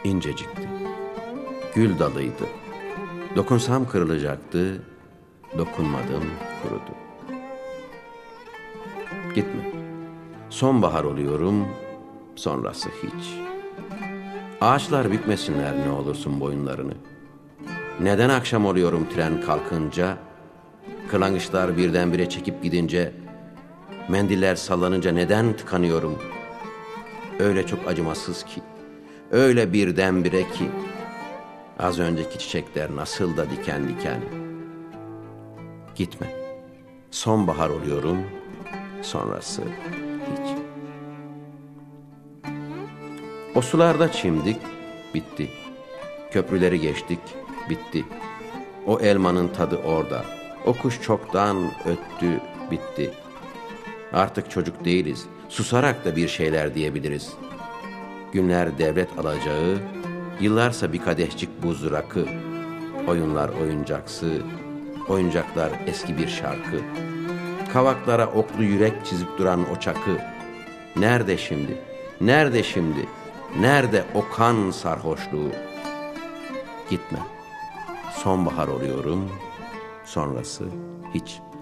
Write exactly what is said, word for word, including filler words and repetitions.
incecikti. Gül dalıydı. Dokunsam kırılacaktı, dokunmadım, kurudu. Gitme. Sonbahar oluyorum, sonrası hiç. Ağaçlar bükmesinler ne olursun boyunlarını. Neden akşam oluyorum tren kalkınca, kırlangıçlar birdenbire çekip gidince, mendiller sallanınca neden tıkanıyorum? Öyle çok acımasız ki, öyle birdenbire ki, az önceki çiçekler nasıl da diken diken. Gitme. Sonbahar oluyorum, sonrası hiç. O sularda çimdik, bitti. Köprüleri geçtik, bitti. O elmanın tadı orada. O kuş çoktan öttü, bitti. Artık çocuk değiliz. Susarak da bir şeyler diyebiliriz. Günler devlet alacağı, yıllarsa bir kadehcik buz rakı. Oyunlar oyuncaksı, oyuncaklar eski bir şarkı. Kavaklara oklu yürek çizip duran o çakı. Nerede şimdi? Nerede şimdi? Nerede o kan sarhoşluğu? Gitme. Sonbahar oluyorum, sonrası hiç.